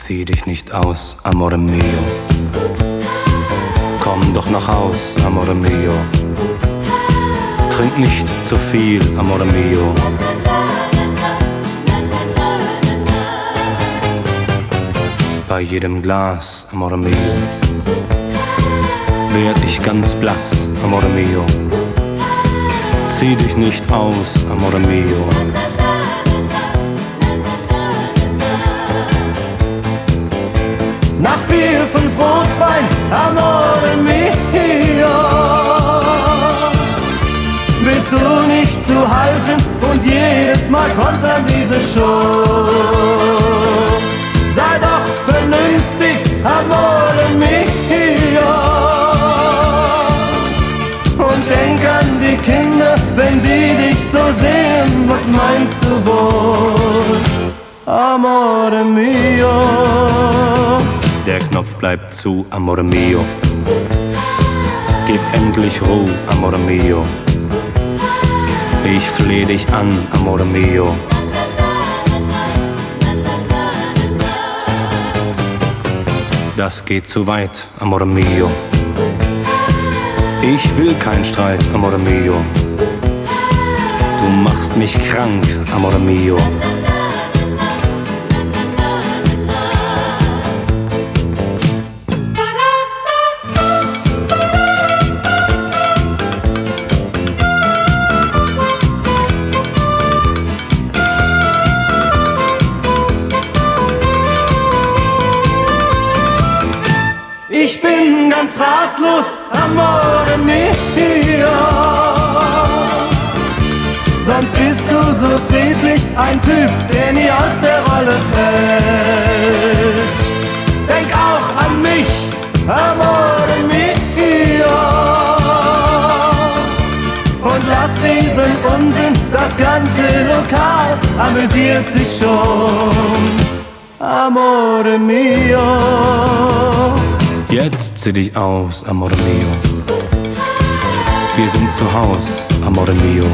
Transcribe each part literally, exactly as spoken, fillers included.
Zieh dich nicht aus, amore mio. Komm doch nach Haus, amore mio. Trink nicht zu viel, amore mio. Bei jedem Glas, amore mio, werd ich ganz blass, amore mio. Zieh dich nicht aus, amore mio. Nach vier, fünf Rotwein, amore mio, bist du nicht zu halten und jedes Mal kommt dann diese Show. Sei doch vernünftig, amore mio, und denk an die Kinder, wenn die dich so sehen, was meinst du wohl, amore mio? Der Knopf bleibt zu, amore mio. Gib endlich Ruhe, amore mio. Ich fleh dich an, amore mio. Das geht zu weit, amore mio. Ich will kein Streit, amore mio. Du machst mich krank, amore mio. Ich bin ganz ratlos, amore mio. Sonst bist du so friedlich, ein Typ, der nie aus der Rolle fällt. Denk auch an mich, amore mio, und lass diesen Unsinn, das ganze Lokal amüsiert sich schon, amore mio. Jetzt zieh dich aus, amore mio. Wir sind zu Haus, amore mio.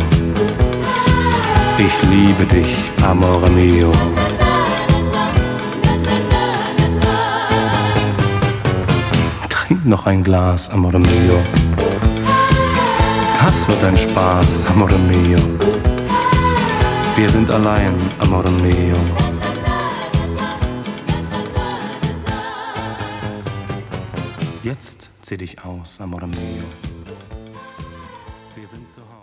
Ich liebe dich, amore mio. Trink noch ein Glas, amore mio. Das wird ein Spaß, amore mio. Wir sind allein, amore mio. Jetzt zieh dich aus, amore mio. Wir sind zu Hause.